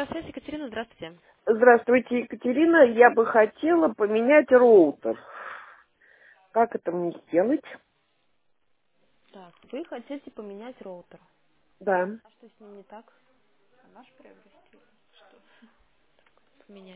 Электросвязь, Екатерина, здравствуйте. Здравствуйте, Екатерина. Я бы хотела поменять роутер. Как это мне сделать? Так, вы хотите поменять роутер. Да. А что с ним не так? Наш приобрести? Поменять.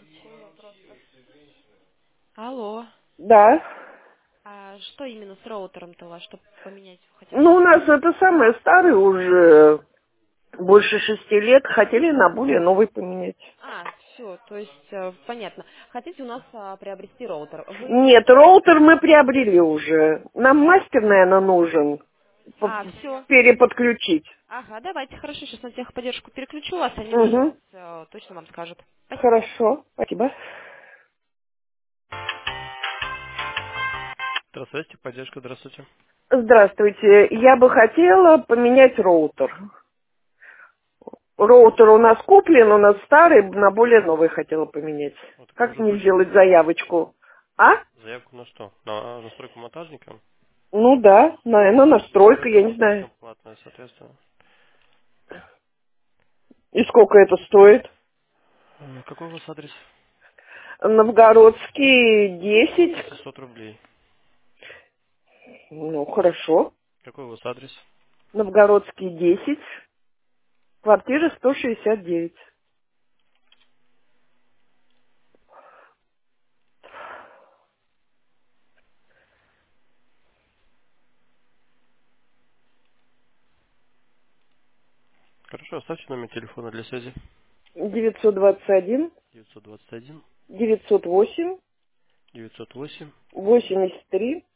Алло. Да. А что именно с роутером-то у вас, что поменять вы хотите? Ну, у нас это самое старое уже больше 6 лет. Хотели на более новый поменять. А, все, то есть, понятно. Хотите у нас приобрести роутер. Вы... Нет, роутер мы приобрели уже. Нам мастер, наверное, нужен. А, все. Переподключить. Ага, давайте, хорошо, сейчас на техподдержку переключу вас, они уже Угу. точно вам скажут. Спасибо. Хорошо. Спасибо. Здравствуйте, поддержка, здравствуйте. Здравствуйте. Я бы хотела поменять роутер. Роутер у нас куплен, у нас старый, на более новый хотела поменять. Вот так вы Как уже мне получили сделать заявку. заявочку? А? Заявку на что? На настройку монтажника? Ну да, наверное, настройка, Настройка я не знаю. монтажника платная, соответственно. И сколько это стоит? Какой у вас адрес? Новгородский 10. 800 рублей. Ну, хорошо. Какой у вас адрес? Новгородский 10. Квартира 169. Хорошо, оставьте номер телефона для связи. 921 921 908 908. 83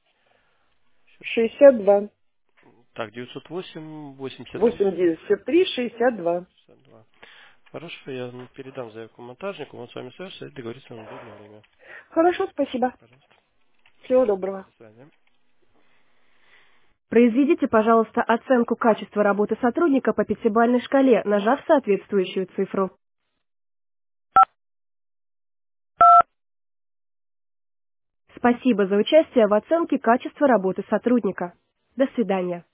62. Так, 908 83 83 62. 62. Хорошо, я передам заявку монтажнику, он с вами свяжется и договорится на удобное время. Хорошо, спасибо. Пожалуйста. Всего доброго. До свидания. Произведите, пожалуйста, оценку качества работы сотрудника по пятибалльной шкале, нажав соответствующую цифру. Спасибо за участие в оценке качества работы сотрудника. До свидания.